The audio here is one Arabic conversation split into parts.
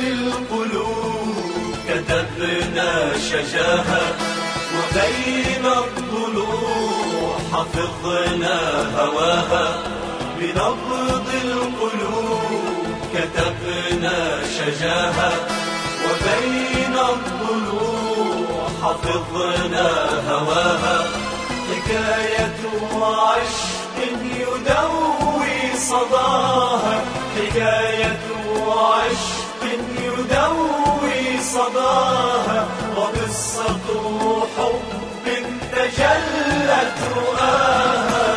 القلوب كتبنا شجاها، وبين الضلوع حفظنا هواها. بنبض القلوب كتبنا شجاها، وبين الضلوع حفظنا هواها. حكاية عشق يدوي صداها، حكاية عشق يدوي صداها، وقصة حب تجلت رؤاها.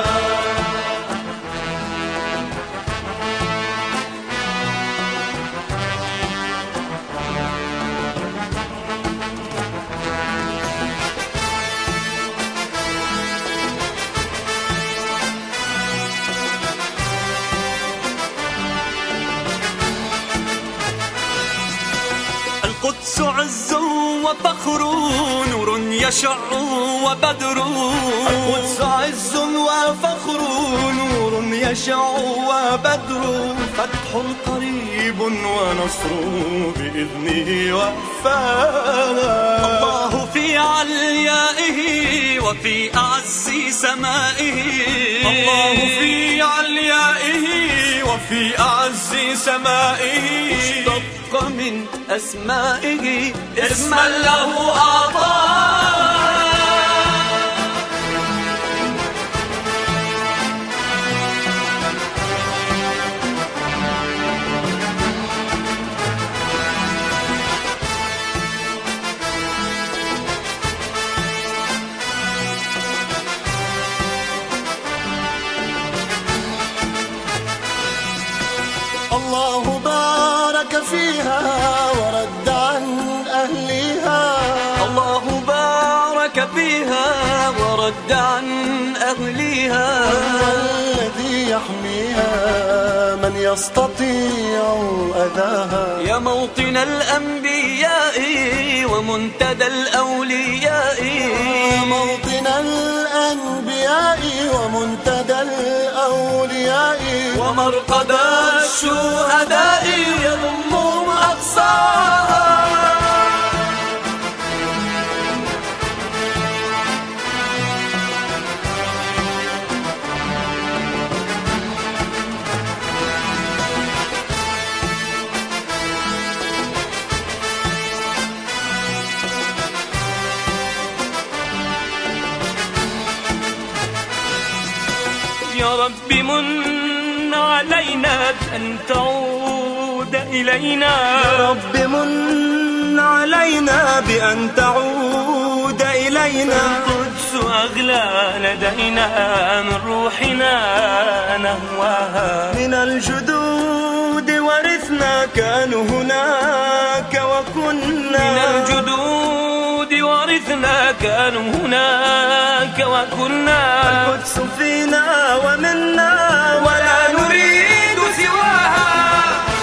القدس عز وفخر، نور يشع وبدر. القدس عز وفخر، نور يشع وبدر. فتح قريب ونصر بإذنه وفاها. الله في عليائه وفي أعز سمائه، الله في عليائه وفي أعز سمائه. اشتق من أسمائه اسما له أعطاه. الله بارك فيها ورد عن أهلها. الله بارك فيها ورد عن أهلها. الذي يحميها من يستطيع أذاها. يا موطن الأنبياء ومنتدى الأولياء، موطن الأنبياء ومنتدى الأولياء. ومرقد الشهداء يضمهم أقصاها. يا رب من علينا بأن تعود إلينا. يا رب من علينا بأن تعود إلينا. القدس أغلى لدينا من روحنا نهواها. من الجدود ورثنا كانوا هناك وكنا. من الجدود ورثنا كانوا هناك وكنا. القدس فينا ومنا ولا نريد سواها.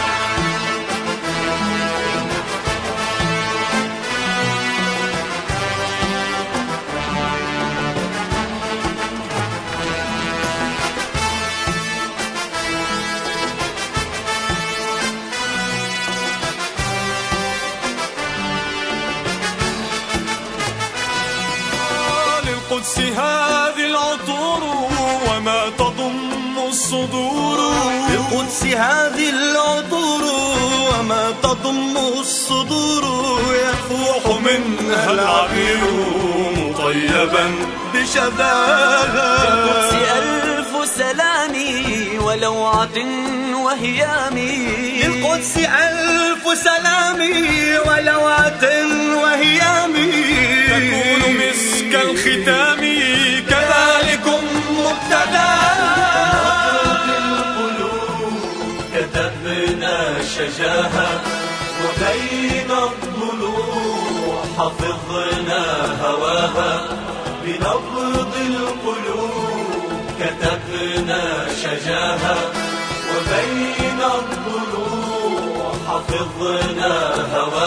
للقدس هذه العطور وما تضم الصدور. للقدس هذه العطور وما تضم الصدور. يفوح منها العبير مطيبا بشذاها. للقدس ألف سلام ولوعة وهيام. للقدس ألف سلام ولوعة وهيام. تكون مسك الختام كذلكم مبتداها. القلوب كتبنا شجاها، وبين الضلوع حفظنا هواها. بنبض القلوب كتبنا شجاها، وبين الضلوع حفظنا هواها.